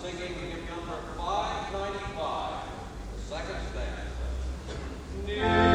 singing hymn number 595, the second stanza.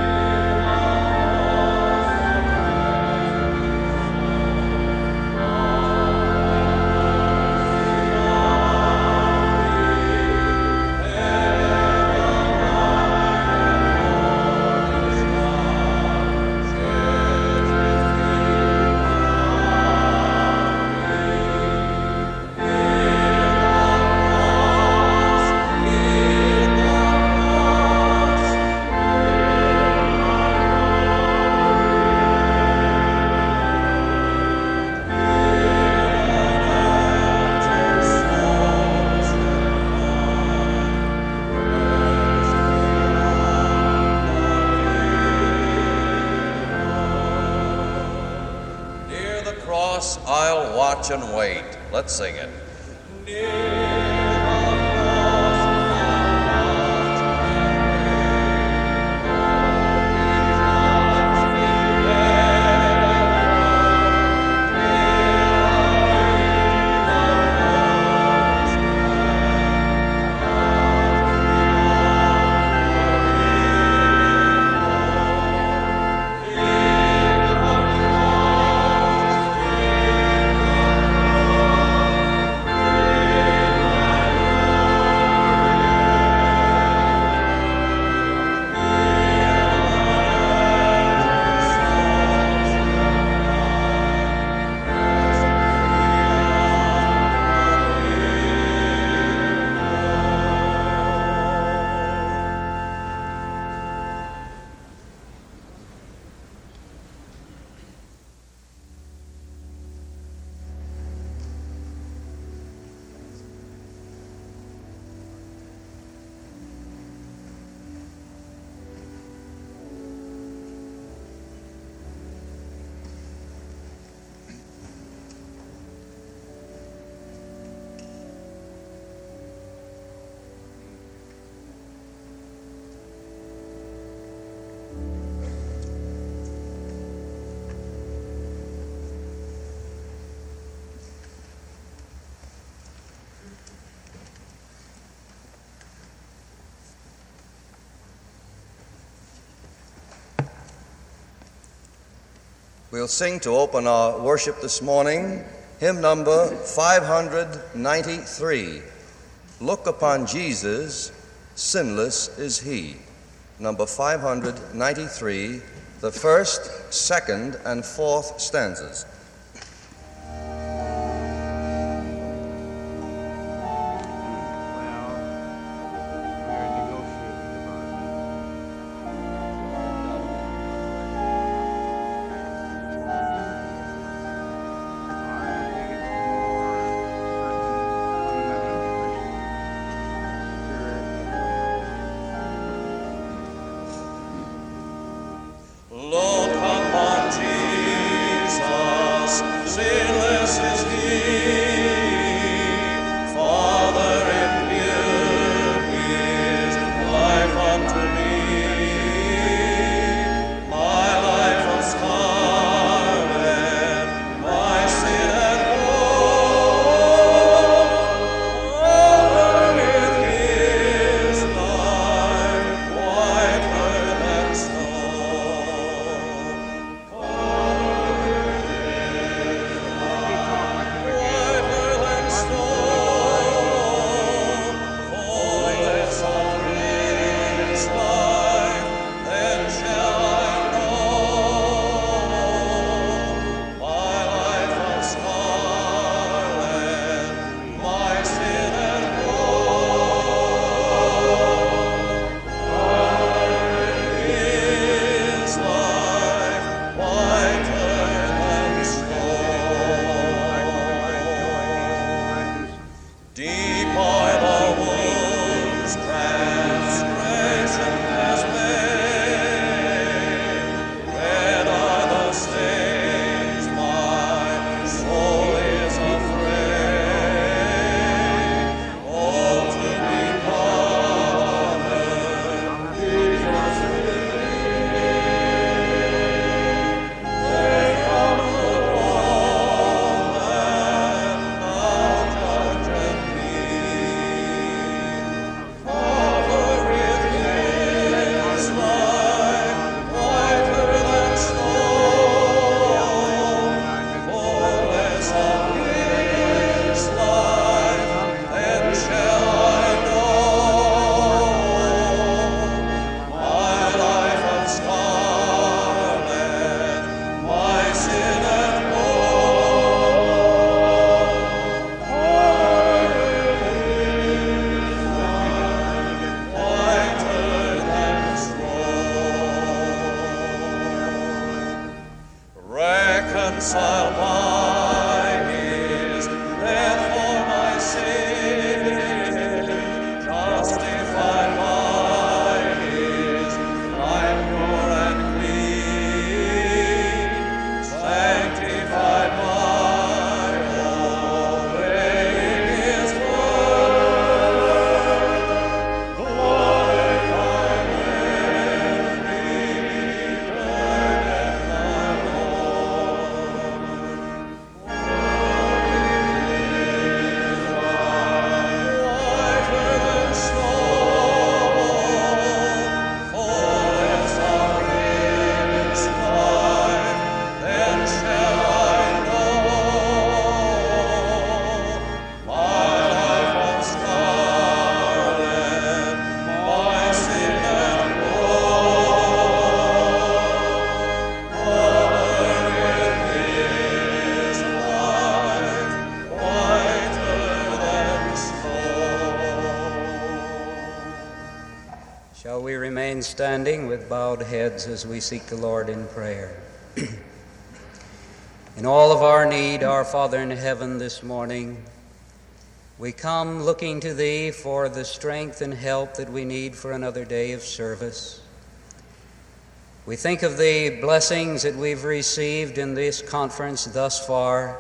I'll watch and wait. Let's sing it. We'll sing to open our worship this morning, hymn number 593, Look Upon Jesus, Sinless is He. Number 593, the first, second, and fourth stanzas. Me Shall we remain standing with bowed heads as we seek the Lord in prayer? In all of our need, our Father in heaven, this morning, we come looking to Thee for the strength and help that we need for another day of service. We think of the blessings that we've received in this conference thus far.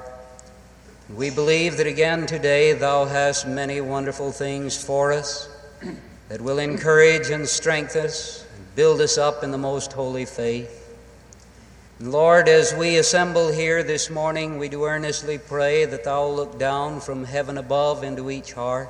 We believe that again today Thou hast many wonderful things for us that will encourage and strengthen us and build us up in the most holy faith. And Lord, as we assemble here this morning, we do earnestly pray that Thou look down from heaven above into each heart.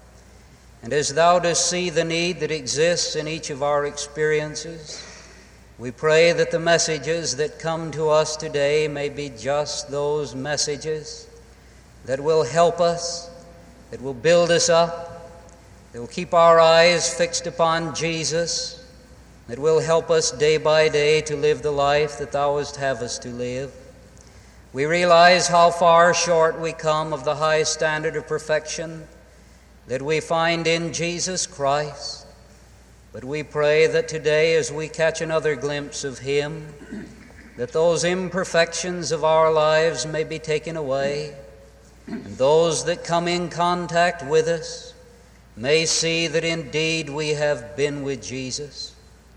And as Thou dost see the need that exists in each of our experiences, we pray that the messages that come to us today may be just those messages that will help us, that will build us up, that will keep our eyes fixed upon Jesus, that will help us day by day to live the life that Thou wouldst have us to live. We realize how far short we come of the high standard of perfection that we find in Jesus Christ. But we pray that today, as we catch another glimpse of Him, that those imperfections of our lives may be taken away, and those that come in contact with us may see that indeed we have been with Jesus.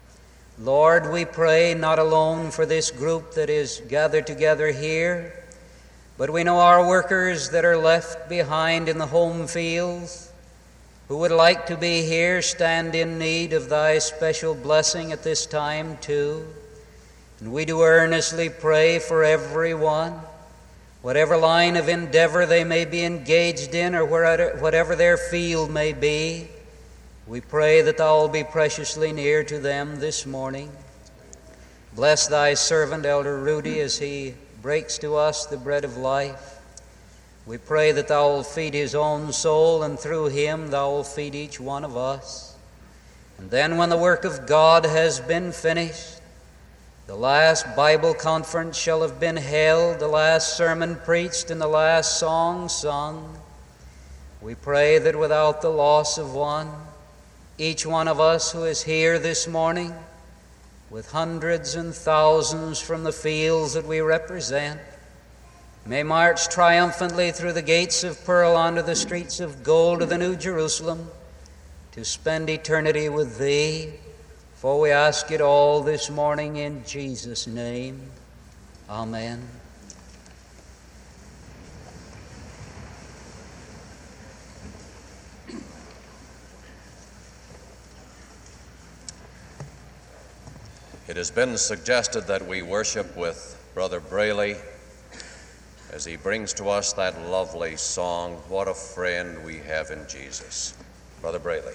Lord, we pray not alone for this group that is gathered together here, but we know our workers that are left behind in the home fields who would like to be here stand in need of Thy special blessing at this time too. And we do earnestly pray for everyone, whatever line of endeavor they may be engaged in or whatever their field may be. We pray that Thou will be preciously near to them this morning. Bless Thy servant, Elder Rudy, as he breaks to us the bread of life. We pray that Thou will feed his own soul, and through him Thou will feed each one of us. And then when the work of God has been finished, the last Bible conference shall have been held, the last sermon preached, and the last song sung. We pray that without the loss of one, each one of us who is here this morning, with hundreds and thousands from the fields that we represent, may march triumphantly through the gates of pearl onto the streets of gold of the New Jerusalem to spend eternity with Thee. For we ask it all this morning in Jesus' name. Amen. It has been suggested that we worship with Brother Braley as he brings to us that lovely song, What a Friend We Have in Jesus. Brother Braley.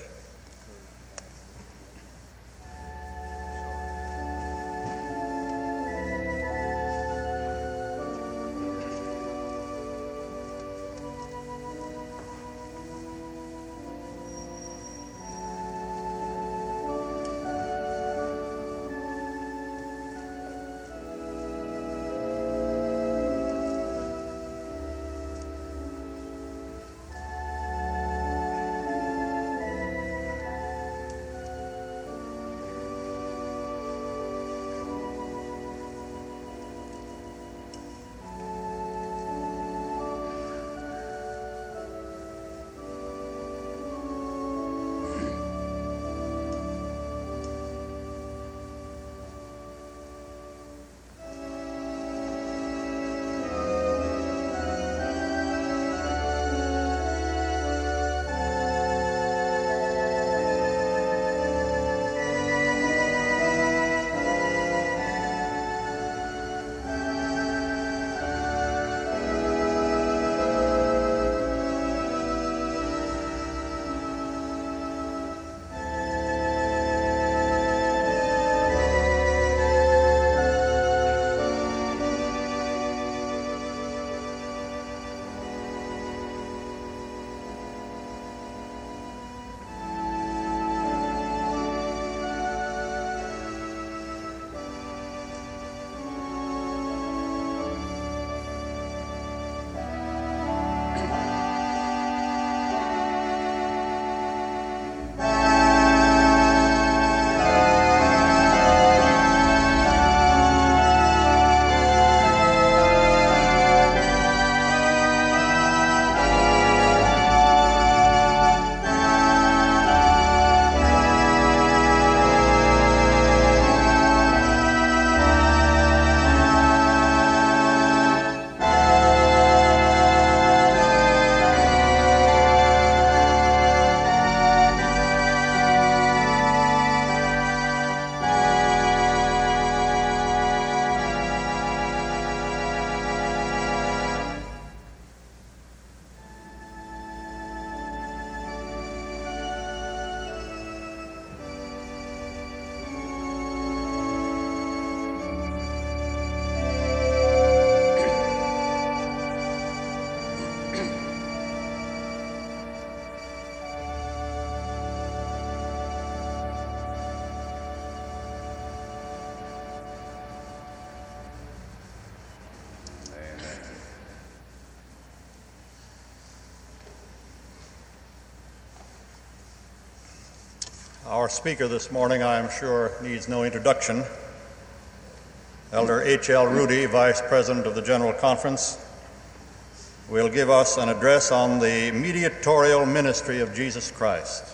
Our speaker this morning, I am sure, needs no introduction. Elder H.L. Rudy, Vice President of the General Conference, will give us an address on the mediatorial ministry of Jesus Christ.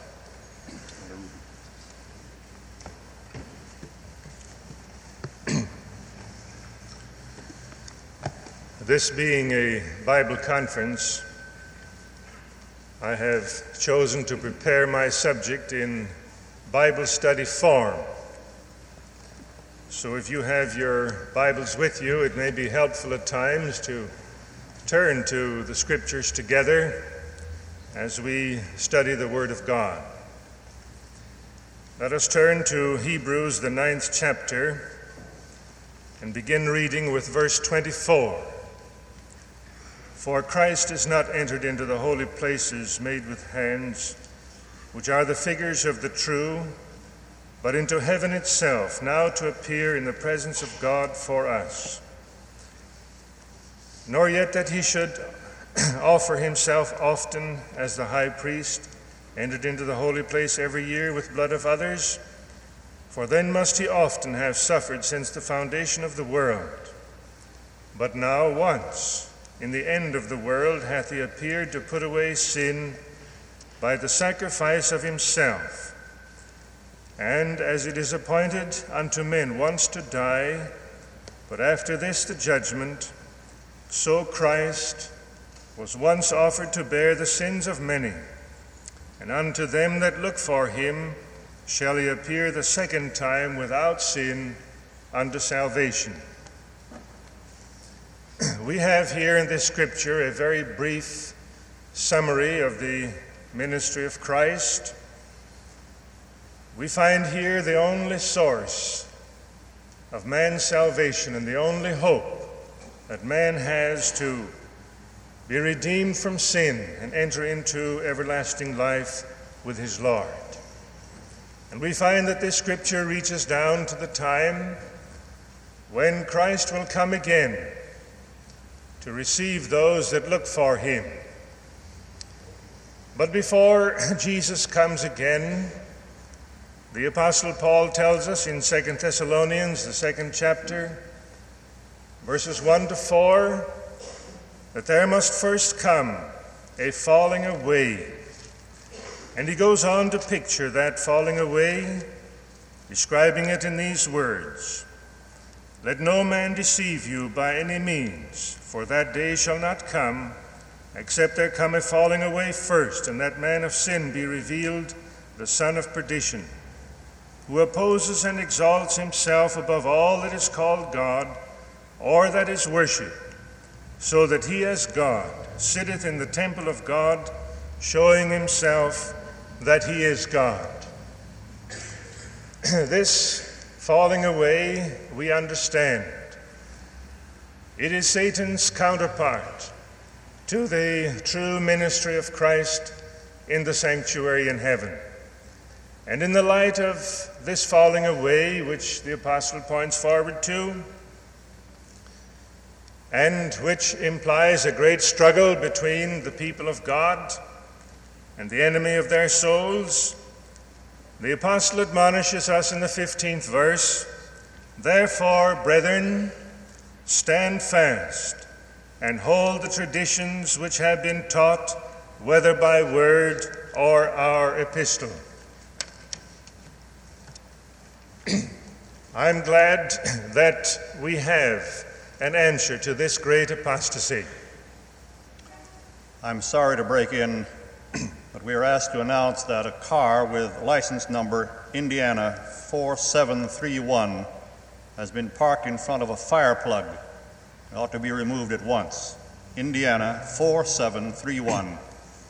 This being a Bible conference, I have chosen to prepare my subject in Bible study form. So if you have your Bibles with you, it may be helpful at times to turn to the Scriptures together as we study the Word of God. Let us turn to Hebrews, the 9th chapter, and begin reading with verse 24. For Christ is not entered into the holy places made with hands, which are the figures of the true, but into heaven itself, now to appear in the presence of God for us. Nor yet that he should offer himself often as the high priest entered into the holy place every year with blood of others, for then must he often have suffered since the foundation of the world. But now once, in the end of the world, hath he appeared to put away sin by the sacrifice of himself. And as it is appointed unto men once to die, but after this the judgment, so Christ was once offered to bear the sins of many, and unto them that look for him shall he appear the second time without sin unto salvation. We have here in this scripture a very brief summary of the ministry of Christ. We find here the only source of man's salvation and the only hope that man has to be redeemed from sin and enter into everlasting life with his Lord. And we find that this scripture reaches down to the time when Christ will come again to receive those that look for him. But before Jesus comes again, the Apostle Paul tells us in 2 Thessalonians, the 2nd chapter, verses 1 to 4, that there must first come a falling away. And he goes on to picture that falling away, describing it in these words: Let no man deceive you by any means, for that day shall not come, except there come a falling away first, and that man of sin be revealed, the son of perdition, who opposes and exalts himself above all that is called God, or that is worshipped, so that he as God sitteth in the temple of God, showing himself that he is God. This falling away, we understand. It is Satan's counterpart to the true ministry of Christ in the sanctuary in heaven. And in the light of this falling away, which the apostle points forward to, and which implies a great struggle between the people of God and the enemy of their souls, the apostle admonishes us in the 15th verse, Therefore, brethren, stand fast, and hold the traditions which have been taught, whether by word or our epistle. I'm glad that we have an answer to this great apostasy. I'm sorry to break in, but we are asked to announce that a car with license number Indiana 4731 has been parked in front of a fire plug. It ought to be removed at once. Indiana 4731.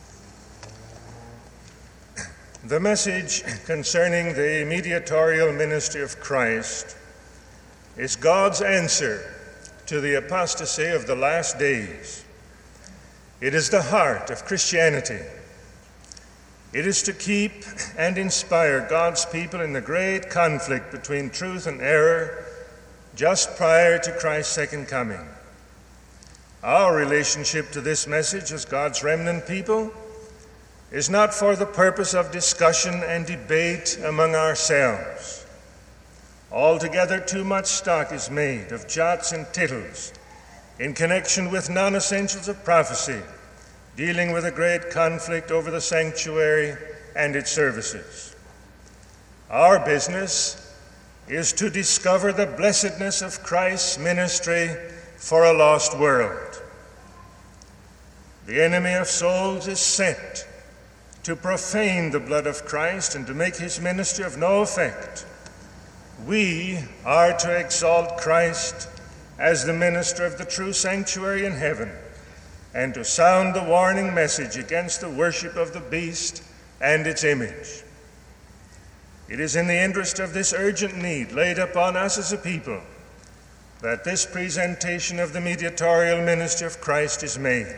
The message concerning the mediatorial ministry of Christ is God's answer to the apostasy of the last days. It is the heart of Christianity. It is to keep and inspire God's people in the great conflict between truth and error just prior to Christ's second coming. Our relationship to this message as God's remnant people is not for the purpose of discussion and debate among ourselves. Altogether too much stock is made of jots and tittles in connection with non-essentials of prophecy, dealing with a great conflict over the sanctuary and its services. Our business is to discover the blessedness of Christ's ministry for a lost world. The enemy of souls is set to profane the blood of Christ and to make his ministry of no effect. We are to exalt Christ as the minister of the true sanctuary in heaven, and to sound the warning message against the worship of the beast and its image. It is in the interest of this urgent need laid upon us as a people that this presentation of the mediatorial ministry of Christ is made.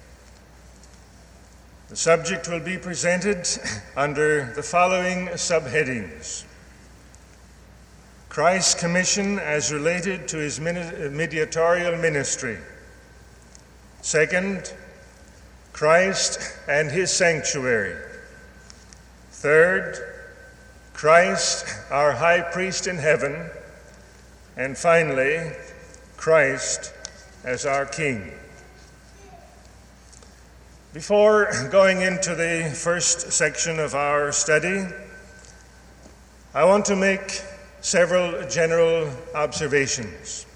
The subject will be presented under the following subheadings: Christ's commission as related to his mediatorial ministry. Second, Christ and his sanctuary. Third, Christ, our high priest in heaven. And finally, Christ as our King. Before going into the first section of our study, I want to make several general observations.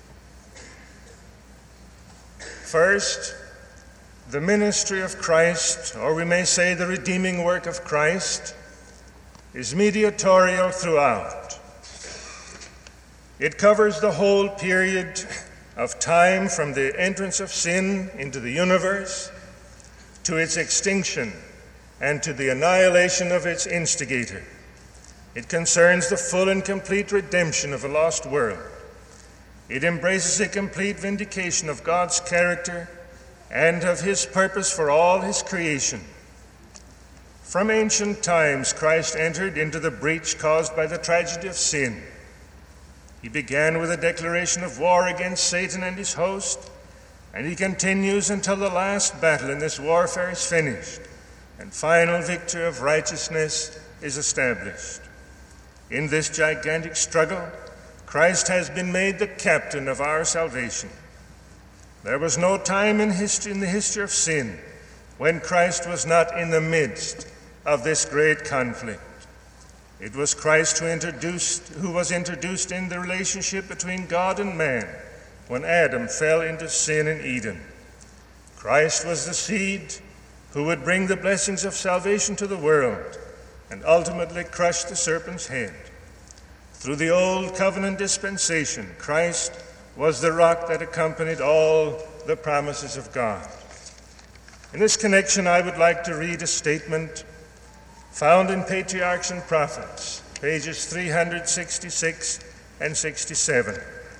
First, the ministry of Christ, or we may say the redeeming work of Christ, is mediatorial throughout. It covers the whole period of time from the entrance of sin into the universe to its extinction and to the annihilation of its instigator. It concerns the full and complete redemption of a lost world. It embraces a complete vindication of God's character and of his purpose for all his creation. From ancient times, Christ entered into the breach caused by the tragedy of sin. He began with a declaration of war against Satan and his host, and he continues until the last battle in this warfare is finished and final victory of righteousness is established. In this gigantic struggle, Christ has been made the captain of our salvation. There was no time in the history of sin when Christ was not in the midst of this great conflict. It was Christ who was introduced in the relationship between God and man when Adam fell into sin in Eden. Christ was the seed who would bring the blessings of salvation to the world and ultimately crush the serpent's head. Through the old covenant dispensation, Christ was the rock that accompanied all the promises of God. In this connection, I would like to read a statement found in Patriarchs and Prophets, pages 366 and 67.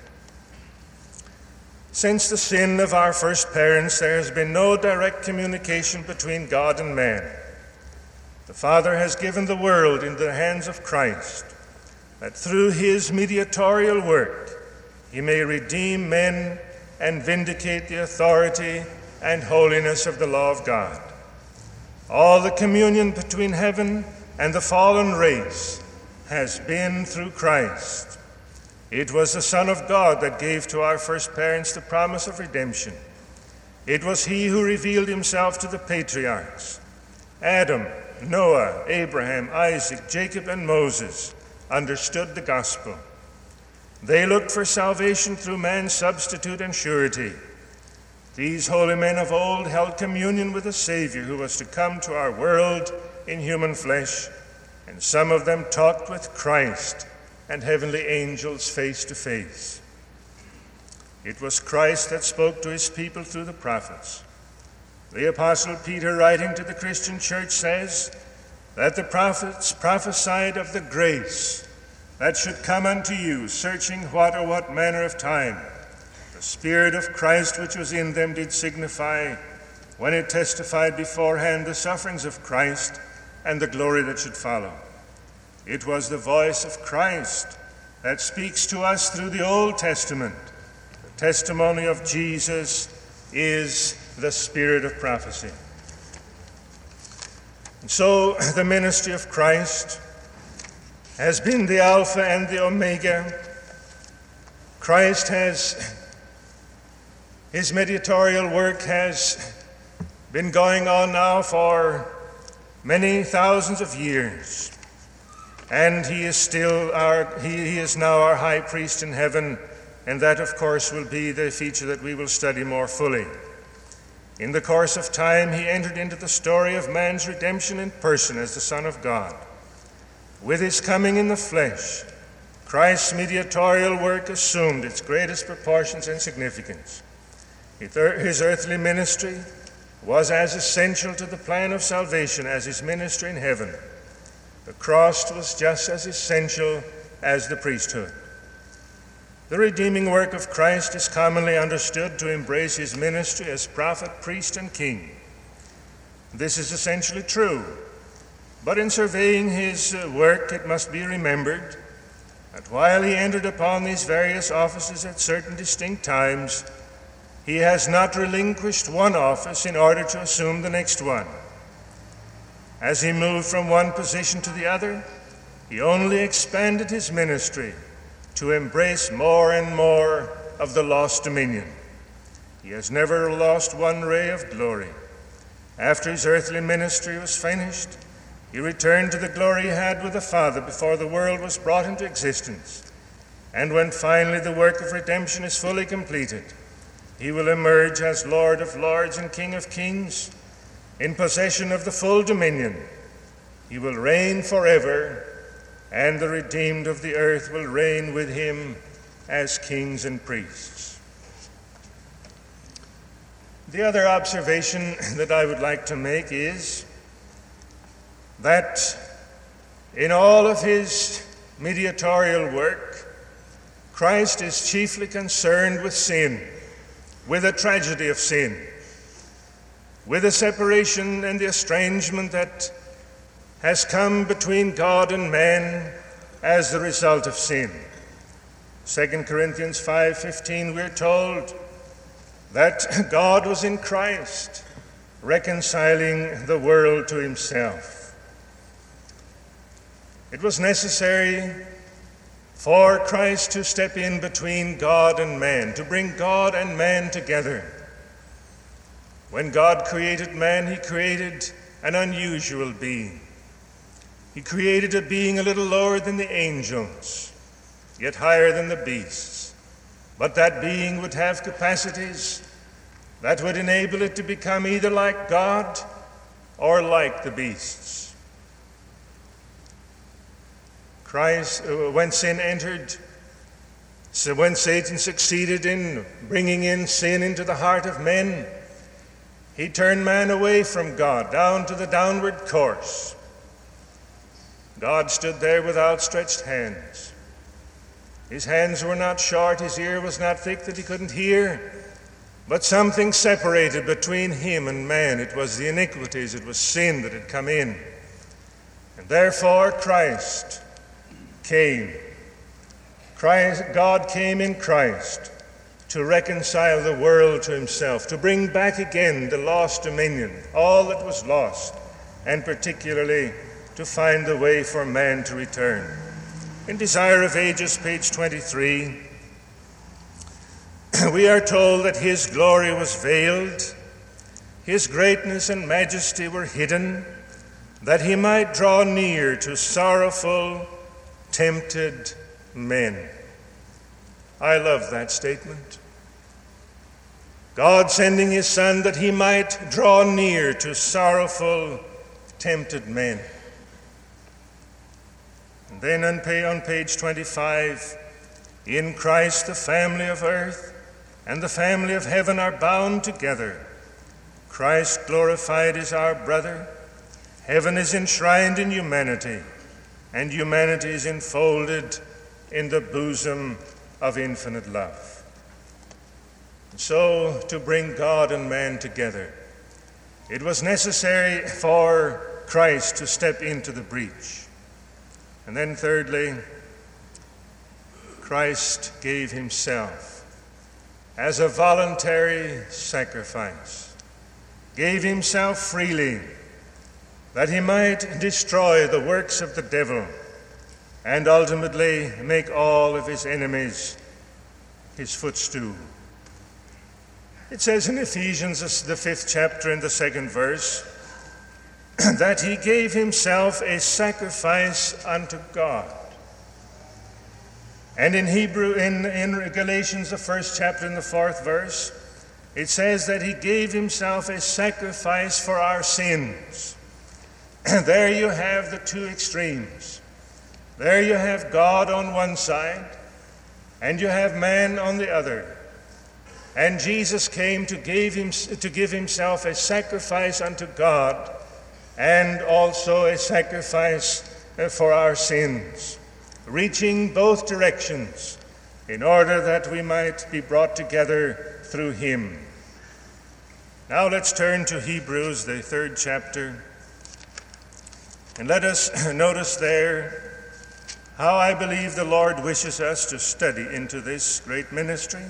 Since the sin of our first parents, there has been no direct communication between God and man. The Father has given the world into the hands of Christ, that through his mediatorial work he may redeem men and vindicate the authority and holiness of the law of God. All the communion between heaven and the fallen race has been through Christ. It was the Son of God that gave to our first parents the promise of redemption. It was he who revealed himself to the patriarchs. Adam, Noah, Abraham, Isaac, Jacob, and Moses understood the gospel. They looked for salvation through man's substitute and surety. These holy men of old held communion with the Savior who was to come to our world in human flesh, and some of them talked with Christ and heavenly angels face to face. It was Christ that spoke to his people through the prophets. The Apostle Peter, writing to the Christian church, says that the prophets prophesied of the grace that should come unto you, searching what or what manner of time the Spirit of Christ which was in them did signify, when it testified beforehand the sufferings of Christ and the glory that should follow. It was the voice of Christ that speaks to us through the Old Testament. The testimony of Jesus is the spirit of prophecy. And so the ministry of Christ has been the Alpha and the Omega. Christ his mediatorial work has been going on now for many thousands of years. And he is now our high priest in heaven, and that, of course, will be the feature that we will study more fully. In the course of time, he entered into the story of man's redemption in person as the Son of God. With his coming in the flesh, Christ's mediatorial work assumed its greatest proportions and significance. His earthly ministry was as essential to the plan of salvation as his ministry in heaven. The cross was just as essential as the priesthood. The redeeming work of Christ is commonly understood to embrace his ministry as prophet, priest, and king. This is essentially true, but in surveying his work, it must be remembered that while he entered upon these various offices at certain distinct times, he has not relinquished one office in order to assume the next one. As he moved from one position to the other, he only expanded his ministry to embrace more and more of the lost dominion. He has never lost one ray of glory. After his earthly ministry was finished, he returned to the glory he had with the Father before the world was brought into existence. And when finally the work of redemption is fully completed, he will emerge as Lord of Lords and King of Kings, in possession of the full dominion. He will reign forever, and the redeemed of the earth will reign with him as kings and priests. The other observation that I would like to make is that in all of his mediatorial work, Christ is chiefly concerned with sin, with the tragedy of sin, with the separation and the estrangement that has come between God and man as the result of sin. 2 Corinthians 5:15, we're told that God was in Christ, reconciling the world to himself. It was necessary for Christ to step in between God and man, to bring God and man together. When God created man, he created an unusual being. He created a being a little lower than the angels, yet higher than the beasts. But that being would have capacities that would enable it to become either like God or like the beasts. Christ, when sin entered, so when Satan succeeded in bringing in sin into the heart of men, he turned man away from God, down to the downward course. God stood there with outstretched hands. His hands were not short, his ear was not thick that he couldn't hear, but something separated between him and man. It was the iniquities, it was sin that had come in. And therefore Christ came. God came in Christ to reconcile the world to himself, to bring back again the lost dominion, all that was lost, and particularly to find the way for man to return. In Desire of Ages, page 23, we are told that his glory was veiled, his greatness and majesty were hidden, that he might draw near to sorrowful, tempted men. I love that statement. God sending his Son that he might draw near to sorrowful, tempted men. And then on page 25, in Christ the family of earth and the family of heaven are bound together. Christ glorified is our brother. Heaven is enshrined in humanity, and humanity is enfolded in the bosom of infinite love. So, to bring God and man together, it was necessary for Christ to step into the breach. And then thirdly, Christ gave himself as a voluntary sacrifice, gave himself freely that he might destroy the works of the devil and ultimately make all of his enemies his footstool. It says in Ephesians, the 5th chapter and the 2nd verse, that he gave himself a sacrifice unto God. And in Galatians, the 1st chapter and the 4th verse, it says that he gave himself a sacrifice for our sins. And there you have the two extremes. There you have God on one side, and you have man on the other. And Jesus came to give himself a sacrifice unto God, and also a sacrifice for our sins, reaching both directions in order that we might be brought together through him. Now let's turn to Hebrews, the 3rd chapter, and let us notice there how I believe the Lord wishes us to study into this great ministry.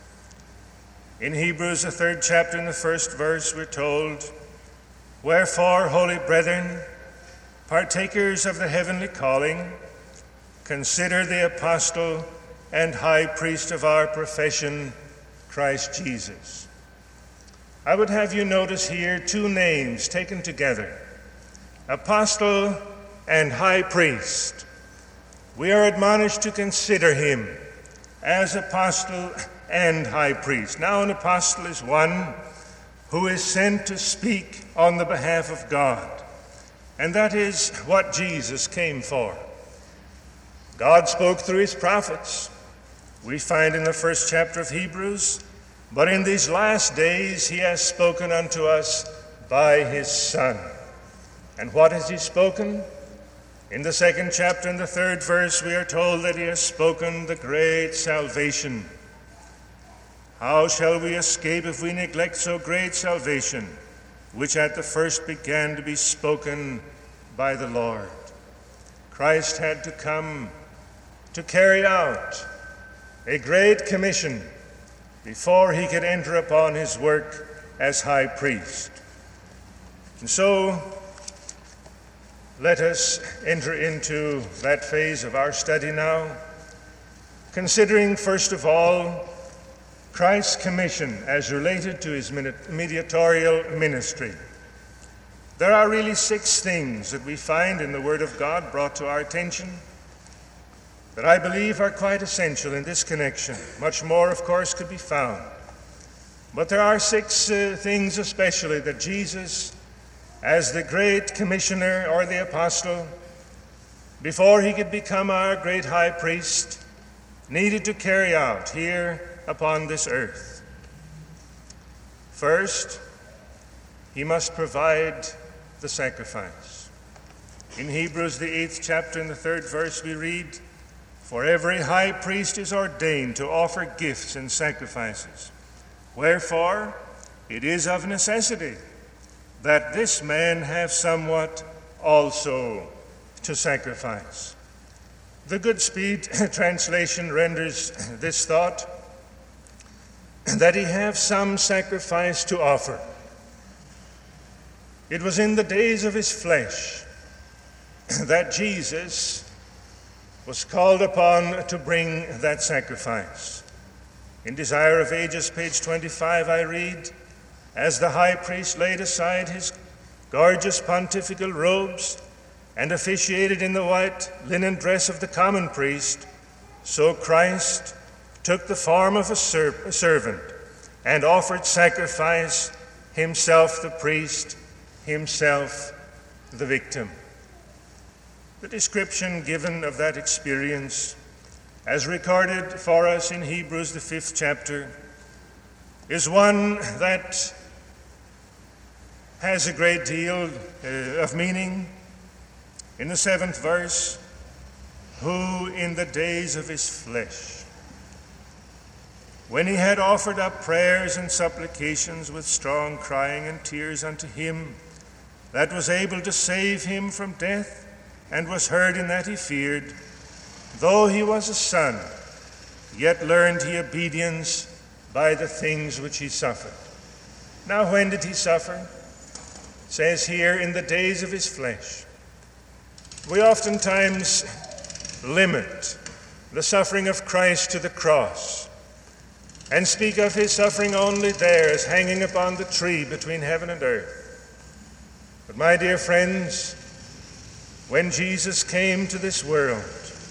In Hebrews, the 3rd chapter and the 1st verse, we're told, "Wherefore, holy brethren, partakers of the heavenly calling, consider the apostle and high priest of our profession, Christ Jesus." I would have you notice here two names taken together, apostle and high priest. We are admonished to consider him as apostle and high priest. Now, an apostle is one who is sent to speak on the behalf of God, and that is what Jesus came for. God spoke through his prophets, we find in the 1st chapter of Hebrews, but in these last days he has spoken unto us by his Son. And what has he spoken? In the 2nd chapter and the 3rd verse, we are told that he has spoken the great salvation. How shall we escape if we neglect so great salvation, which at the first began to be spoken by the Lord? Christ had to come to carry out a great commission before he could enter upon his work as high priest. And so, let us enter into that phase of our study now, considering first of all Christ's commission as related to his mediatorial ministry. There are really 6 things that we find in the Word of God brought to our attention that I believe are quite essential in this connection. Much more, of course, could be found. But there are 6 things especially that Jesus, as the great commissioner or the apostle, before he could become our great high priest, needed to carry out here upon this earth. First, he must provide the sacrifice. In Hebrews, the 8th chapter and the 3rd verse, we read, "For every high priest is ordained to offer gifts and sacrifices. Wherefore, it is of necessity that this man have somewhat also to sacrifice." The Goodspeed translation renders this thought, that he have some sacrifice to offer. It was in the days of his flesh that Jesus was called upon to bring that sacrifice. In Desire of Ages, page 25, I read, "As the high priest laid aside his gorgeous pontifical robes and officiated in the white linen dress of the common priest, so Christ took the form of a servant and offered sacrifice, himself the priest, himself the victim." The description given of that experience, as recorded for us in Hebrews, the 5th chapter, is one that has a great deal of meaning. In the 7th verse, "Who in the days of his flesh, when he had offered up prayers and supplications with strong crying and tears unto him that was able to save him from death, and was heard in that he feared, though he was a son, yet learned he obedience by the things which he suffered." Now, when did he suffer? says here, in the days of his flesh. We oftentimes limit the suffering of Christ to the cross and speak of his suffering only there as hanging upon the tree between heaven and earth. But my dear friends, when Jesus came to this world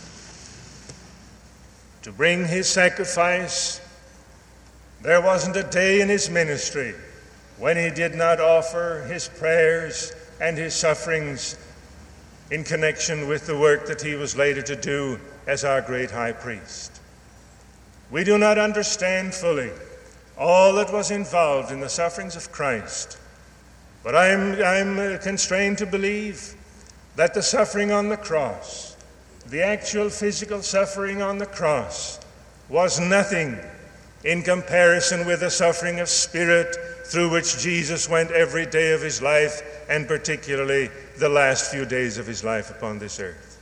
to bring his sacrifice, there wasn't a day in his ministry when he did not offer his prayers and his sufferings in connection with the work that he was later to do as our great high priest. We do not understand fully all that was involved in the sufferings of Christ, but I'm constrained to believe that the suffering on the cross, the actual physical suffering on the cross, was nothing in comparison with the suffering of spirit through which Jesus went every day of his life, and particularly the last few days of his life upon this earth.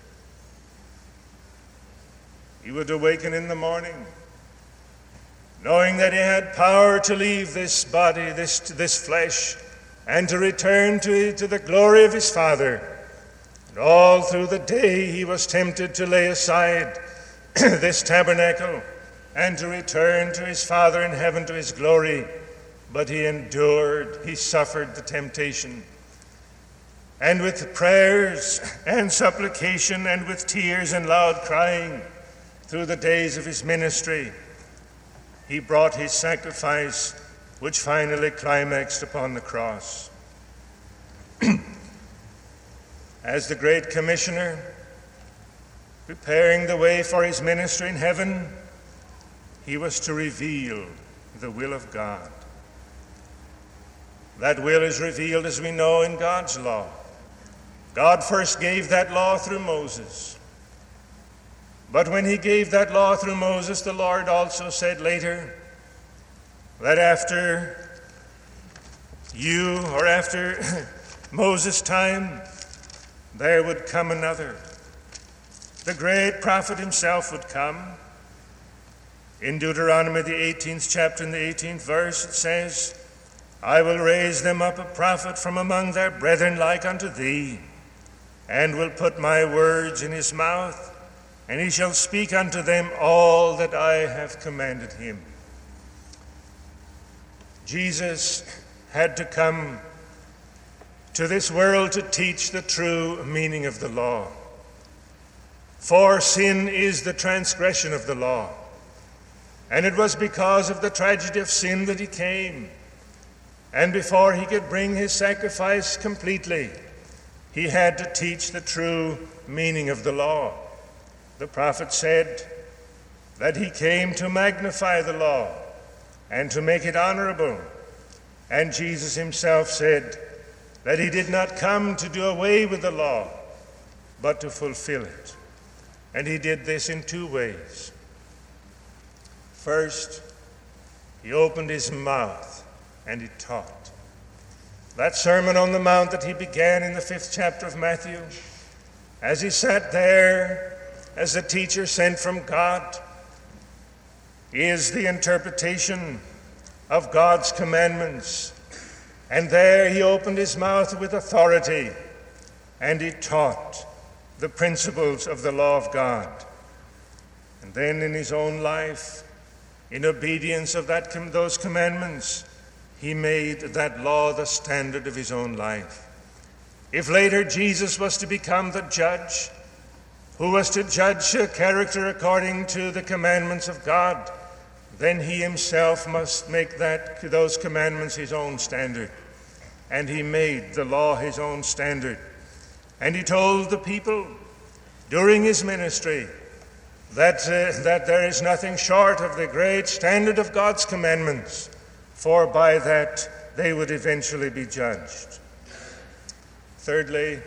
He would awaken in the morning, knowing that he had power to leave this body, this flesh, and to return to the glory of his Father. And all through the day he was tempted to lay aside this tabernacle and to return to his Father in heaven, to his glory. But he endured, he suffered the temptation. And with prayers and supplication and with tears and loud crying through the days of his ministry, he brought his sacrifice, which finally climaxed upon the cross. As the great commissioner, preparing the way for his ministry in heaven, he was to reveal the will of God. That will is revealed, as we know, in God's law. God first gave that law through Moses. But when he gave that law through Moses, the Lord also said later that after you, or after Moses' time, there would come another. The great prophet himself would come. In Deuteronomy, the 18th chapter and the 18th verse, it says, I will raise them up a prophet from among their brethren like unto thee, and will put my words in his mouth, and he shall speak unto them all that I have commanded him. Jesus had to come to this world to teach the true meaning of the law. For sin is the transgression of the law. And it was because of the tragedy of sin that he came. And before he could bring his sacrifice completely, he had to teach the true meaning of the law. The prophet said that he came to magnify the law and to make it honorable. And Jesus himself said that he did not come to do away with the law, but to fulfill it. And he did this in two ways. First, he opened his mouth and he taught. That Sermon on the Mount that he began in the 5th chapter of Matthew, as he sat there as a teacher sent from God, is the interpretation of God's commandments. And there he opened his mouth with authority and he taught the principles of the law of God. And then in his own life, in obedience of those commandments, he made that law the standard of his own life. If later Jesus was to become the judge, who was to judge character according to the commandments of God, then he himself must make those commandments his own standard. And he made the law his own standard. And he told the people during his ministry that there is nothing short of the great standard of God's commandments, for by that they would eventually be judged. Thirdly,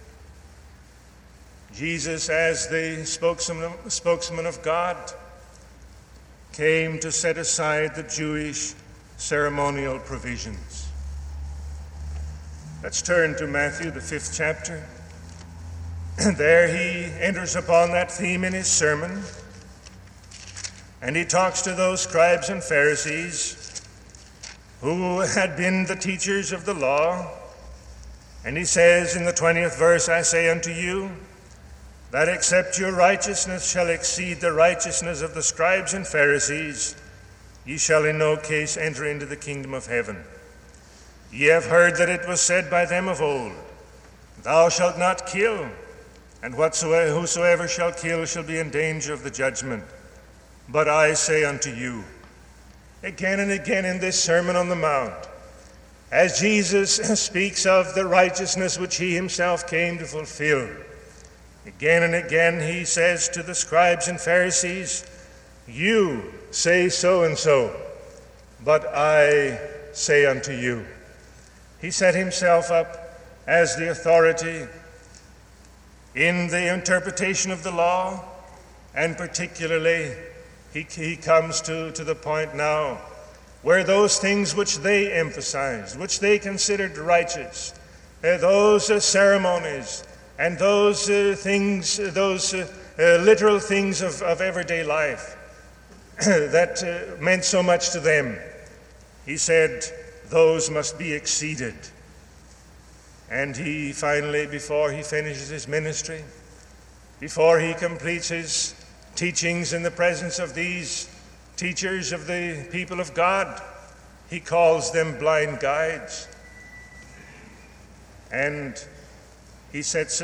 Jesus, as the spokesman of God, came to set aside the Jewish ceremonial provisions. Let's turn to Matthew, the 5th chapter. There he enters upon that theme in his sermon, and he talks to those scribes and Pharisees who had been the teachers of the law, And he says in the 20th verse, I say unto you, that except your righteousness shall exceed the righteousness of the scribes and Pharisees, ye shall in no case enter into the kingdom of heaven. Ye have heard that it was said by them of old, Thou shalt not kill, and whosoever shall kill shall be in danger of the judgment. But I say unto you, again and again in this Sermon on the Mount, as Jesus speaks of the righteousness which he himself came to fulfill, again and again he says to the scribes and Pharisees, you say so and so, but I say unto you. He set himself up as the authority in the interpretation of the law, and particularly he comes to the point now where those things which they emphasized, which they considered righteous, those ceremonies and those things, those literal things of everyday life that meant so much to them, he said those must be exceeded. And he finally, before he finishes his ministry, before he completes his teachings in the presence of these teachers of the people of God, he calls them blind guides. And he sets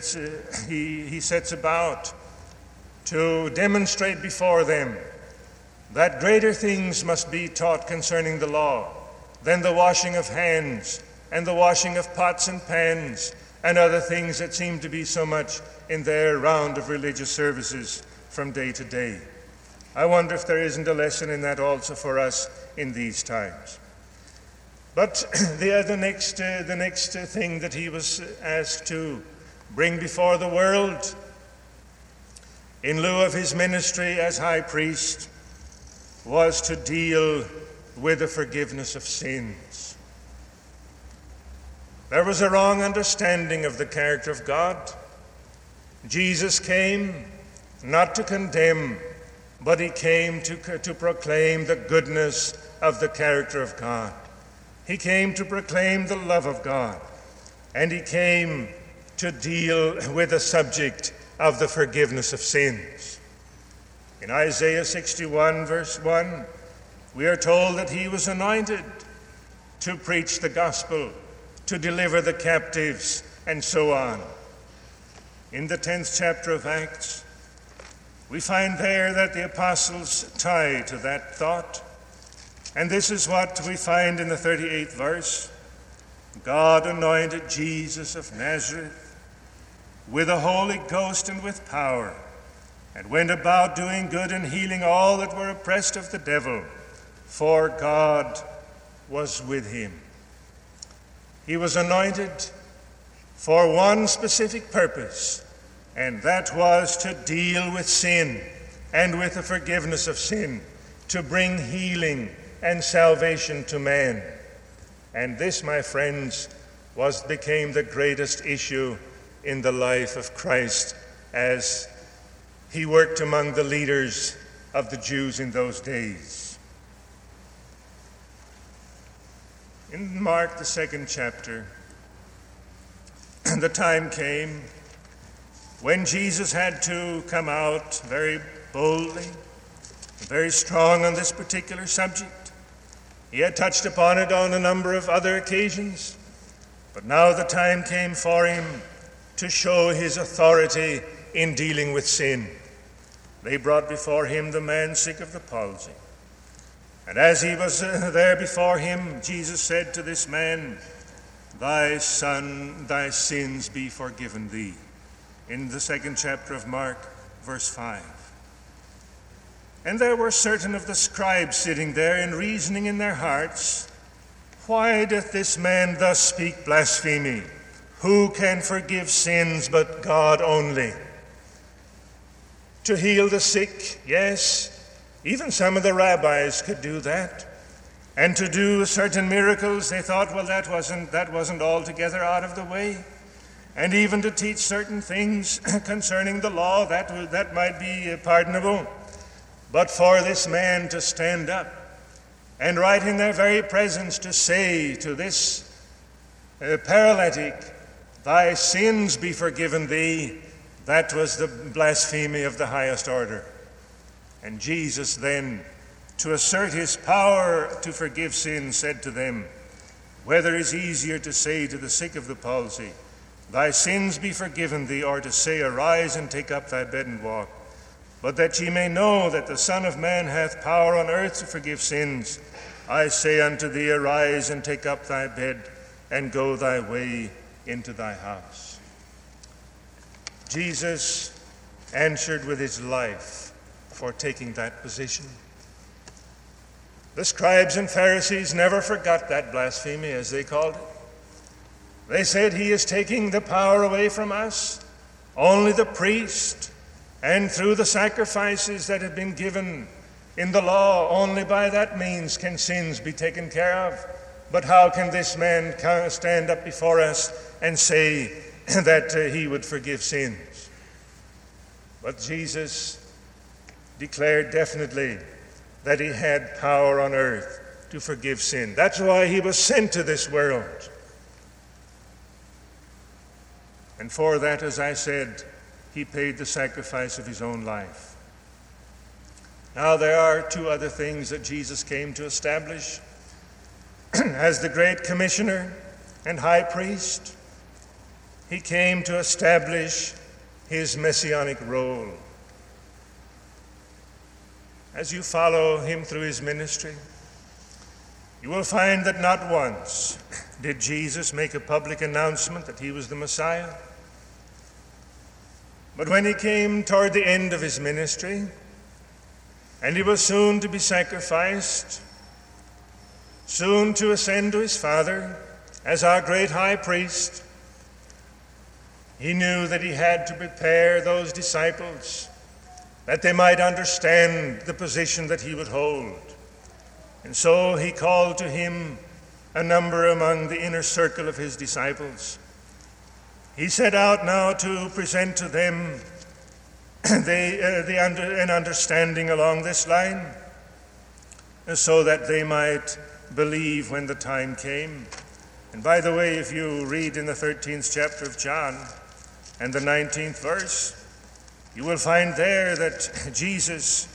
about to demonstrate before them that greater things must be taught concerning the law than the washing of hands and the washing of pots and pans and other things that seem to be so much in their round of religious services from day to day. I wonder if there isn't a lesson in that also for us in these times. But the next thing that he was asked to bring before the world in lieu of his ministry as high priest was to deal with the forgiveness of sins. There was a wrong understanding of the character of God. Jesus came not to condemn, but he came to proclaim the goodness of the character of God. He came to proclaim the love of God, and he came to deal with the subject of the forgiveness of sins. In Isaiah 61, verse 1, we are told that he was anointed to preach the gospel, to deliver the captives, and so on. In the 10th chapter of Acts, we find there that the apostles tie to that thought. And this is what we find in the 38th verse. God anointed Jesus of Nazareth with the Holy Ghost and with power, and went about doing good and healing all that were oppressed of the devil, for God was with him. He was anointed for one specific purpose, and that was to deal with sin and with the forgiveness of sin, to bring healing and salvation to man. And this, my friends, became the greatest issue in the life of Christ as he worked among the leaders of the Jews in those days. In Mark, the 2nd chapter, the time came when Jesus had to come out very boldly, very strong on this particular subject. He had touched upon it on a number of other occasions, but now the time came for him to show his authority in dealing with sin. They brought before him the man sick of the palsy. And as he was there before him, Jesus said to this man, thy sins be forgiven thee. In the 2nd chapter of Mark, verse 5. And there were certain of the scribes sitting there and reasoning in their hearts, why doth this man thus speak blasphemy? Who can forgive sins but God only? To heal the sick, yes, even some of the rabbis could do that. And to do certain miracles, they thought, well, that wasn't altogether out of the way. And even to teach certain things concerning the law, that might be pardonable. But for this man to stand up and right in their very presence to say to this paralytic, thy sins be forgiven thee. That was the blasphemy of the highest order. And Jesus then, to assert his power to forgive sins, said to them, whether it is easier to say to the sick of the palsy, thy sins be forgiven thee, or to say, arise and take up thy bed and walk. But that ye may know that the Son of Man hath power on earth to forgive sins, I say unto thee, arise and take up thy bed and go thy way into thy house. Jesus answered with his life for taking that position. The scribes and Pharisees never forgot that blasphemy, as they called it. They said, he is taking the power away from us. Only the priest, and through the sacrifices that have been given in the law, only by that means can sins be taken care of. But how can this man stand up before us and say that he would forgive sins? But Jesus declared definitely that he had power on earth to forgive sin. That's why he was sent to this world. And for that, as I said, he paid the sacrifice of his own life. Now there are two other things that Jesus came to establish. As the great commissioner and high priest, he came to establish his messianic role. As you follow him through his ministry, you will find that not once did Jesus make a public announcement that he was the Messiah. But when he came toward the end of his ministry, and he was soon to be sacrificed, soon to ascend to his Father as our great high priest, he knew that he had to prepare those disciples that they might understand the position that he would hold. And so he called to him a number among the inner circle of his disciples. He set out now to present to them an understanding along this line, so that they might believe when the time came. And by the way, if you read in the 13th chapter of John and the 19th verse, you will find there that Jesus,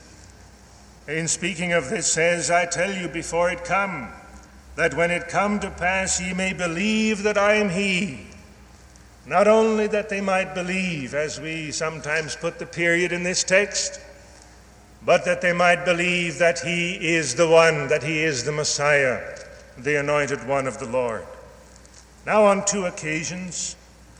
in speaking of this, says, I tell you before it come, that when it come to pass ye may believe that I am he. Not only that they might believe, as we sometimes put the period in this text, but that they might believe that he is the one, that he is the Messiah, the anointed one of the Lord. Now on two occasions,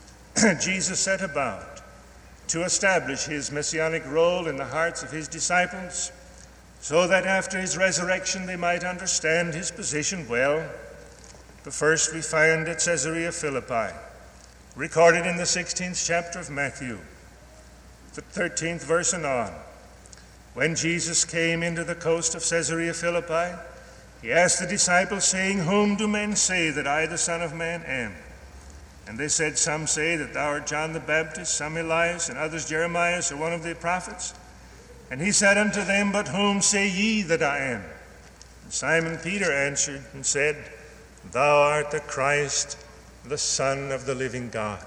Jesus set about to establish his messianic role in the hearts of his disciples, so that after his resurrection they might understand his position well. The first we find at Caesarea Philippi, recorded in the 16th chapter of Matthew, the 13th verse and on. When Jesus came into the coast of Caesarea Philippi, he asked the disciples, saying, Whom do men say that I, the Son of Man, am? And they said, Some say that thou art John the Baptist, some Elias, and others Jeremiah, or one of the prophets. And he said unto them, But whom say ye that I am? And Simon Peter answered and said, Thou art the Christ, the Son of the living God.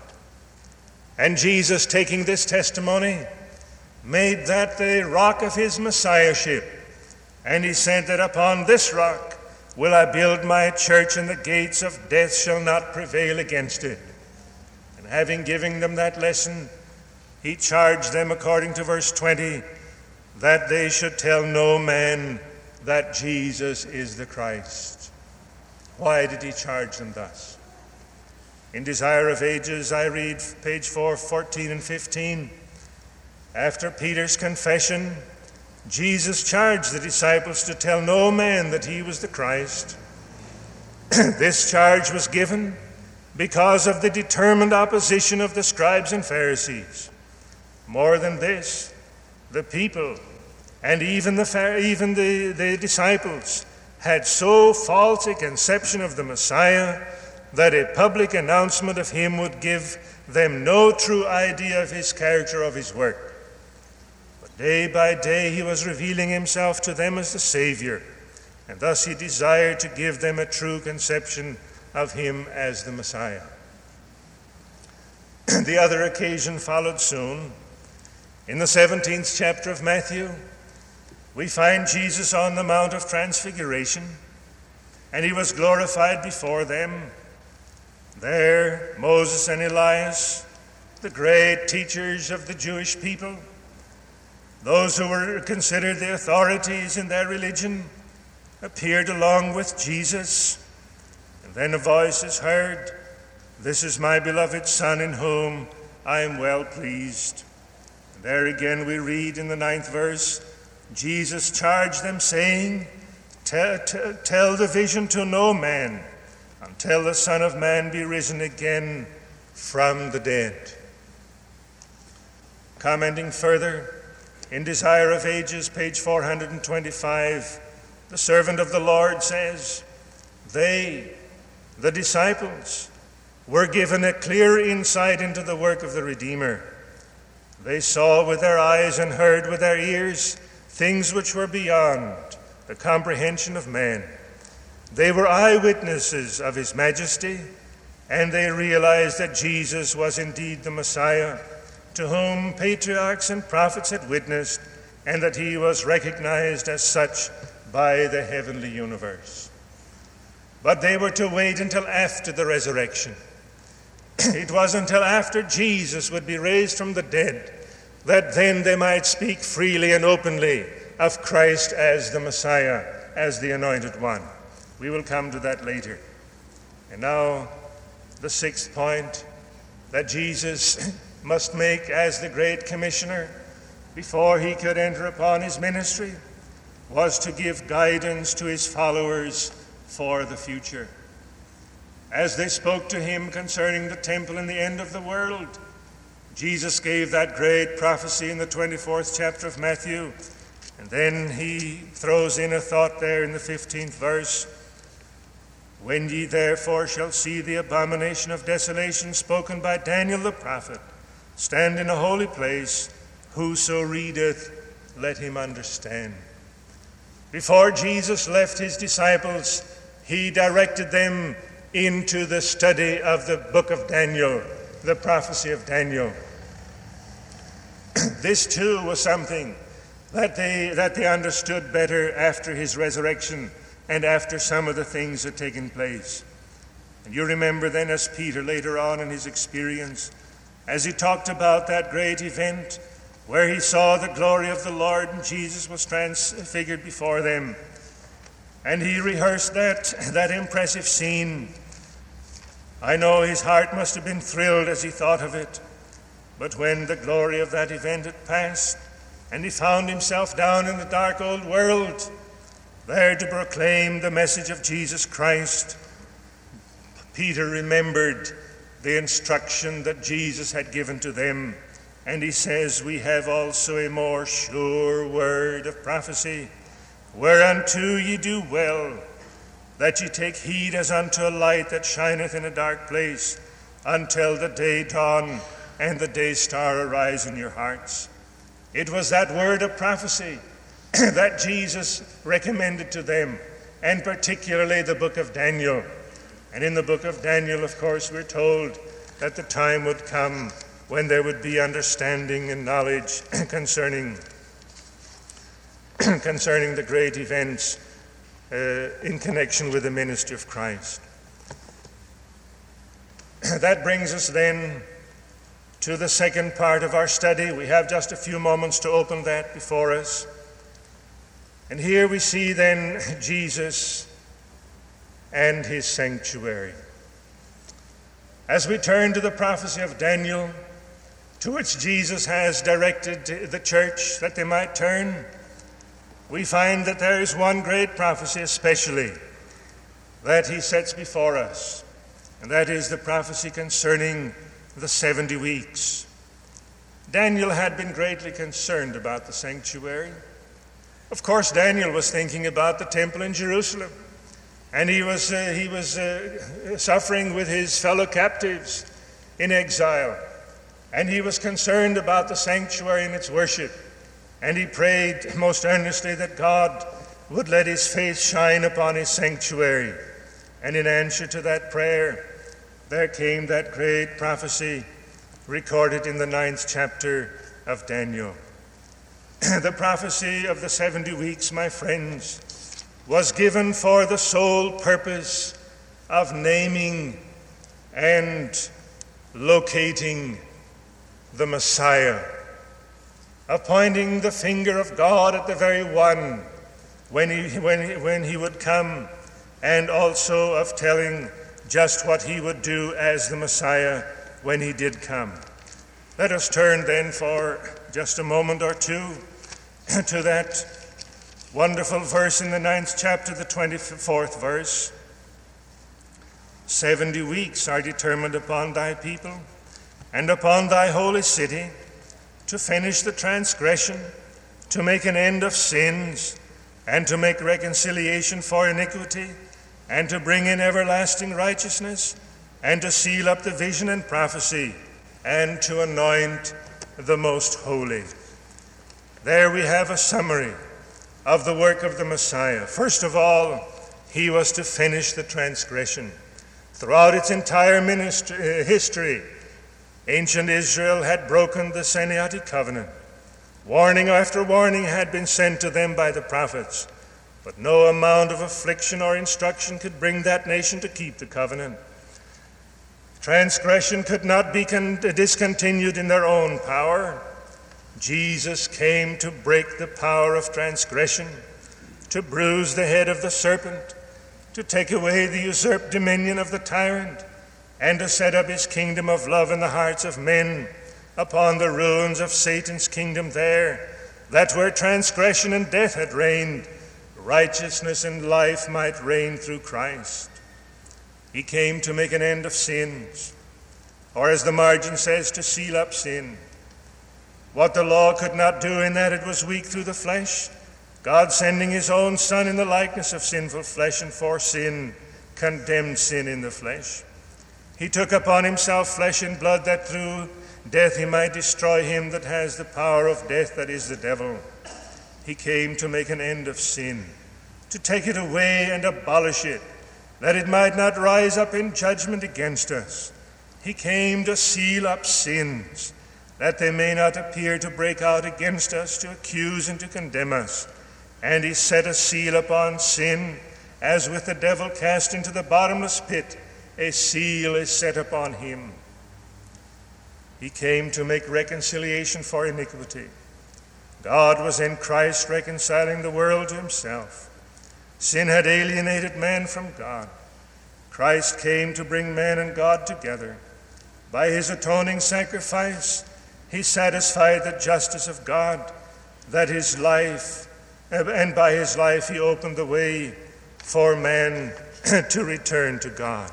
And Jesus, taking this testimony, made that the rock of his messiahship. And he said that upon this rock will I build my church, and the gates of death shall not prevail against it. And having given them that lesson, he charged them, according to verse 20, that they should tell no man that Jesus is the Christ. Why did he charge them thus? In Desire of Ages, I read page 414 and 15. After Peter's confession, Jesus charged the disciples to tell no man that he was the Christ. This charge was given because of the determined opposition of the scribes and Pharisees. More than this, the people and even the disciples had so false a conception of the Messiah that a public announcement of him would give them no true idea of his character, of his work. Day by day he was revealing himself to them as the Savior, and thus he desired to give them a true conception of him as the Messiah. The other occasion followed soon. In the 17th chapter of Matthew, we find Jesus on the Mount of Transfiguration, and he was glorified before them. There, Moses and Elias, the great teachers of the Jewish people, those who were considered the authorities in their religion, appeared along with Jesus. And then a voice is heard, "This is my beloved Son, in whom I am well pleased." And there again we read in the 9th verse, Jesus charged them, saying, Tell the vision to no man, until the Son of Man be risen again from the dead. Commenting further, in Desire of Ages, page 425, the servant of the Lord says, "They, the disciples, were given a clear insight into the work of the Redeemer. They saw with their eyes and heard with their ears things which were beyond the comprehension of man. They were eyewitnesses of his majesty, and they realized that Jesus was indeed the Messiah, to whom patriarchs and prophets had witnessed, and that he was recognized as such by the heavenly universe. But they were to wait until after the resurrection. It was until after Jesus would be raised from the dead that then they might speak freely and openly of Christ as the Messiah, as the Anointed One. We will come to that later. And now, the 6th point that Jesus must make as the Great Commissioner before he could enter upon his ministry was to give guidance to his followers for the future. As they spoke to him concerning the temple and the end of the world, Jesus gave that great prophecy in the 24th chapter of Matthew, and then he throws in a thought there in the 15th verse. When ye therefore shall see the abomination of desolation spoken by Daniel the prophet, stand in a holy place, whoso readeth, let him understand. Before Jesus left his disciples, he directed them into the study of the book of Daniel, the prophecy of Daniel. This too was something that they understood better after his resurrection and after some of the things had taken place. And you remember then, as Peter later on in his experience, as he talked about that great event where he saw the glory of the Lord and Jesus was transfigured before them, and he rehearsed that impressive scene. I know his heart must have been thrilled as he thought of it. But when the glory of that event had passed, and he found himself down in the dark old world, there to proclaim the message of Jesus Christ, Peter remembered the instruction that Jesus had given to them, and he says, "We have also a more sure word of prophecy, whereunto ye do well, that ye take heed as unto a light that shineth in a dark place, until the day dawn and the day star arise in your hearts." It was that word of prophecy that Jesus recommended to them, and particularly the book of Daniel. And in the book of Daniel, of course, we're told that the time would come when there would be understanding and knowledge concerning the great events in connection with the ministry of Christ. That brings us then to the second part of our study. We have just a few moments to open that before us. And here we see then Jesus and his sanctuary. As we turn to the prophecy of Daniel, to which Jesus has directed the church that they might turn, we find that there is one great prophecy especially that he sets before us, and that is the prophecy concerning the 70 weeks. Daniel had been greatly concerned about the sanctuary. Of course, Daniel was thinking about the temple in Jerusalem, and he was suffering with his fellow captives in exile, and he was concerned about the sanctuary and its worship, and he prayed most earnestly that God would let his face shine upon his sanctuary, And in answer to that prayer, there came that great prophecy recorded in the 9th chapter of Daniel. The prophecy of the 70 weeks, my friends, was given for the sole purpose of naming and locating the Messiah, of pointing the finger of God at the very one when he would come, and also of telling just what he would do as the Messiah when he did come. Let us turn then for just a moment or two to that wonderful verse in the 9th chapter, the 24th verse. 70 weeks are determined upon thy people and upon thy holy city to finish the transgression, to make an end of sins, and to make reconciliation for iniquity, and to bring in everlasting righteousness, and to seal up the vision and prophecy, and to anoint the most holy. There we have a summary of the work of the Messiah. First of all, he was to finish the transgression. Throughout its entire history, ancient Israel had broken the Sinaitic covenant. Warning after warning had been sent to them by the prophets, but no amount of affliction or instruction could bring that nation to keep the covenant. Transgression could not be discontinued in their own power. Jesus came to break the power of transgression, to bruise the head of the serpent, to take away the usurped dominion of the tyrant, and to set up his kingdom of love in the hearts of men upon the ruins of Satan's kingdom there, that where transgression and death had reigned, righteousness and life might reign through Christ. He came to make an end of sins, or as the margin says, to seal up sin. What the law could not do in that it was weak through the flesh, God sending his own Son in the likeness of sinful flesh, and for sin condemned sin in the flesh. He took upon himself flesh and blood, that through death he might destroy him that has the power of death, that is the devil. He came to make an end of sin, to take it away and abolish it, that it might not rise up in judgment against us. He came to seal up sins, that they may not appear to break out against us, to accuse and to condemn us. And he set a seal upon sin, as with the devil cast into the bottomless pit, a seal is set upon him. He came to make reconciliation for iniquity. God was in Christ reconciling the world to himself. Sin had alienated man from God. Christ came to bring man and God together. By his atoning sacrifice, he satisfied the justice of God, that his life, and by his life he opened the way for man to return to God.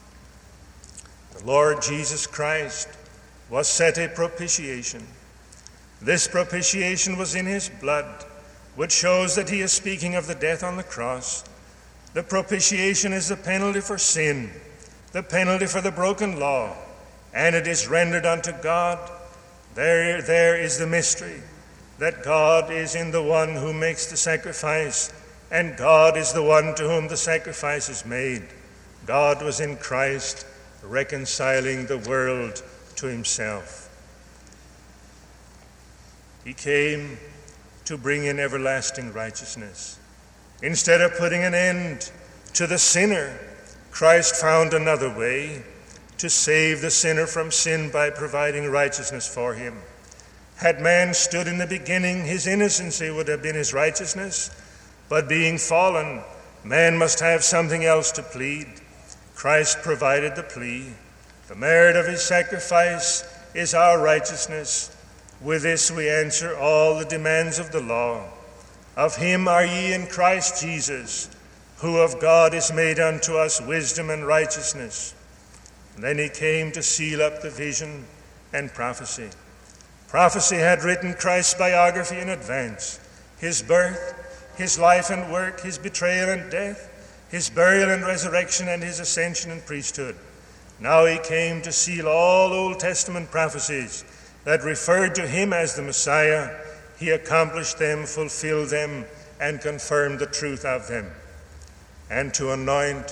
The Lord Jesus Christ was set a propitiation. This propitiation was in his blood, which shows that he is speaking of the death on the cross. The propitiation is the penalty for sin, the penalty for the broken law, and it is rendered unto God. There is the mystery, that God is in the one who makes the sacrifice, and God is the one to whom the sacrifice is made. God was in Christ, reconciling the world to himself. He came to bring in everlasting righteousness. Instead of putting an end to the sinner, Christ found another way to save the sinner from sin by providing righteousness for him. Had man stood in the beginning, his innocency would have been his righteousness. But being fallen, man must have something else to plead. Christ provided the plea. The merit of his sacrifice is our righteousness. With this we answer all the demands of the law. Of him are ye in Christ Jesus, who of God is made unto us wisdom and righteousness. And then he came to seal up the vision and prophecy. Prophecy had written Christ's biography in advance: his birth, his life and work, his betrayal and death, his burial and resurrection, and his ascension and priesthood. Now he came to seal all Old Testament prophecies that referred to him as the Messiah. He accomplished them, fulfilled them, and confirmed the truth of them. And to anoint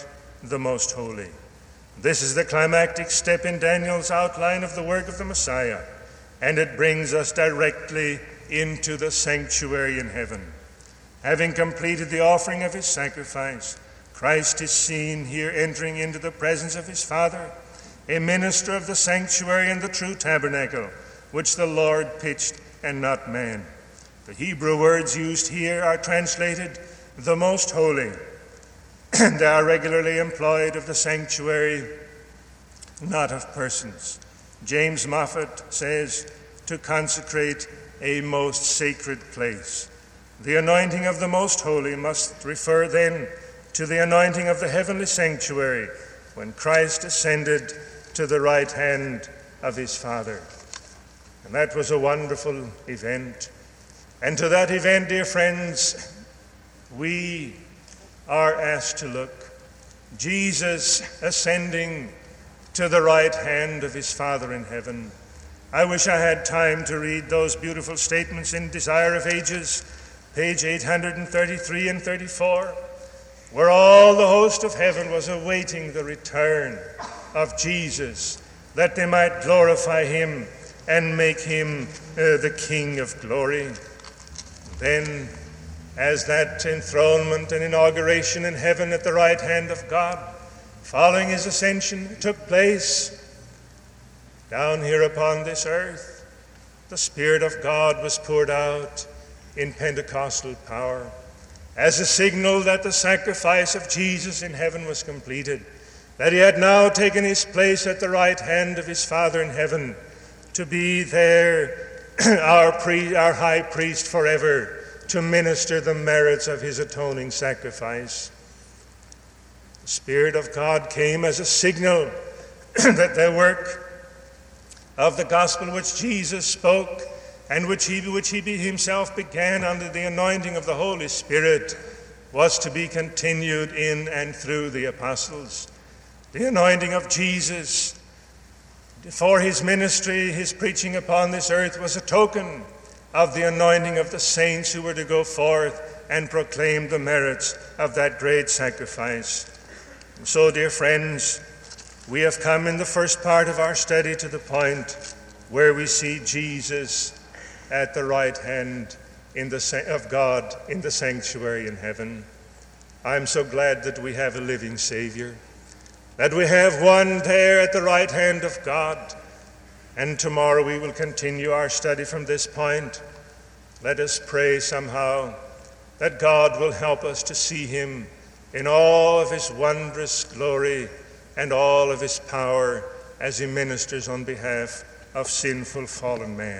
the Most Holy. This is the climactic step in Daniel's outline of the work of the Messiah, and it brings us directly into the sanctuary in heaven. Having completed the offering of his sacrifice, Christ is seen here entering into the presence of his Father, a minister of the sanctuary and the true tabernacle, which the Lord pitched and not man. The Hebrew words used here are translated the Most Holy, and they are regularly employed of the sanctuary, not of persons. James Moffat says, to consecrate a most sacred place. The anointing of the Most Holy must refer then to the anointing of the heavenly sanctuary when Christ ascended to the right hand of his Father. And that was a wonderful event. And to that event, dear friends, we are asked to look. Jesus ascending to the right hand of his Father in heaven. I wish I had time to read those beautiful statements in Desire of Ages, page 833 and 34, where all the host of heaven was awaiting the return of Jesus, that they might glorify him and make him the King of glory. Then, as that enthronement and inauguration in heaven at the right hand of God, following his ascension, took place, down here upon this earth, the Spirit of God was poured out in Pentecostal power as a signal that the sacrifice of Jesus in heaven was completed, that he had now taken his place at the right hand of his Father in heaven to be there, our high priest forever, to minister the merits of his atoning sacrifice. The Spirit of God came as a signal that the work of the gospel which Jesus spoke and which he himself began under the anointing of the Holy Spirit was to be continued in and through the apostles. The anointing of Jesus for his ministry, his preaching upon this earth, was a token of the anointing of the saints who were to go forth and proclaim the merits of that great sacrifice. And so, dear friends, we have come in the first part of our study to the point where we see Jesus at the right hand of God in the sanctuary in heaven. I'm so glad that we have a living Savior, that we have one there at the right hand of God. And tomorrow we will continue our study from this point. Let us pray somehow that God will help us to see him in all of his wondrous glory and all of his power as he ministers on behalf of sinful fallen man.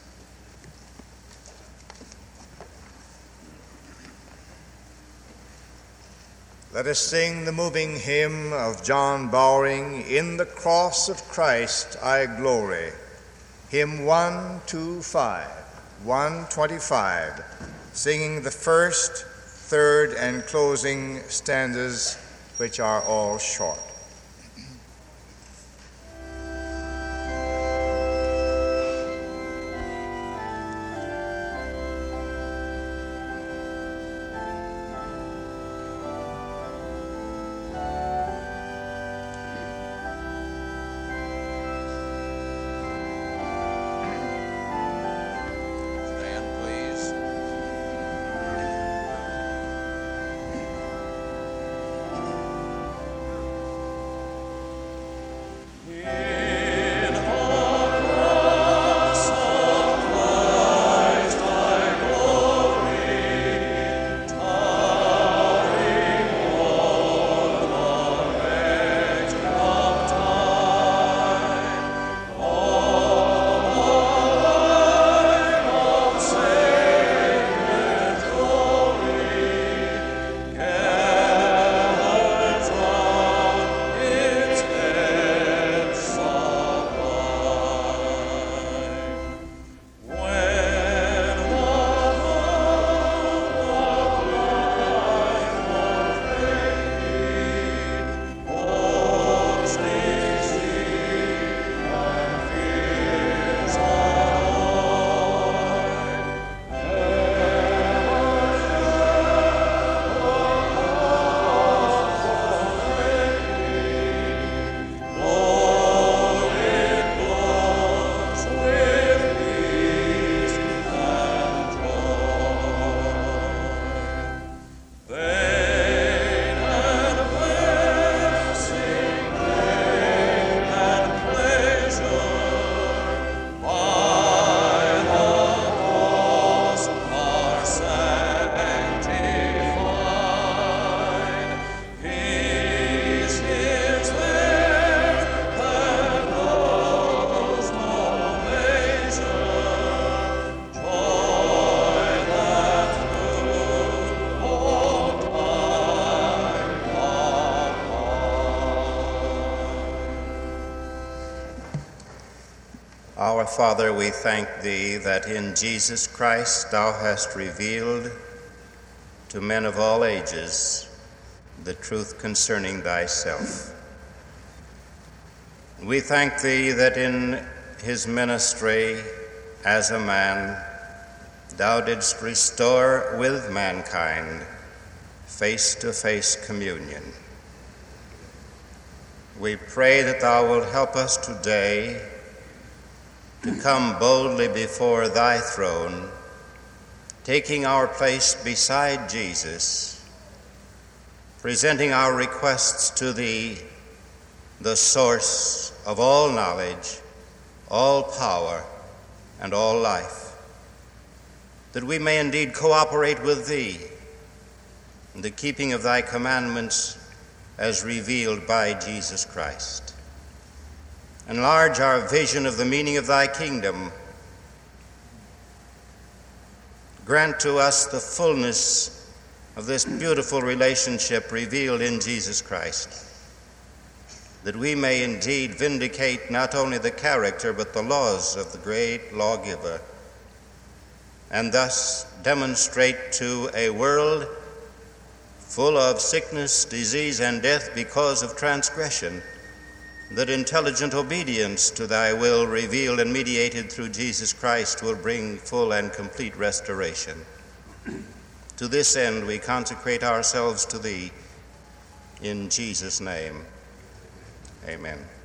Let us sing the moving hymn of John Bowring, "In the Cross of Christ I Glory," hymn 125, singing the first, third, and closing stanzas, which are all short. Our Father, we thank thee that in Jesus Christ thou hast revealed to men of all ages the truth concerning thyself. We thank thee that in his ministry as a man, thou didst restore with mankind face-to-face communion. We pray that thou wilt help us today to come boldly before thy throne, taking our place beside Jesus, presenting our requests to thee, the source of all knowledge, all power, and all life, that we may indeed cooperate with thee in the keeping of thy commandments as revealed by Jesus Christ. Enlarge our vision of the meaning of thy kingdom. Grant to us the fullness of this beautiful relationship revealed in Jesus Christ, that we may indeed vindicate not only the character but the laws of the great lawgiver, and thus demonstrate to a world full of sickness, disease, and death because of transgression that intelligent obedience to thy will revealed and mediated through Jesus Christ will bring full and complete restoration. To this end we consecrate ourselves to thee in Jesus' name. Amen.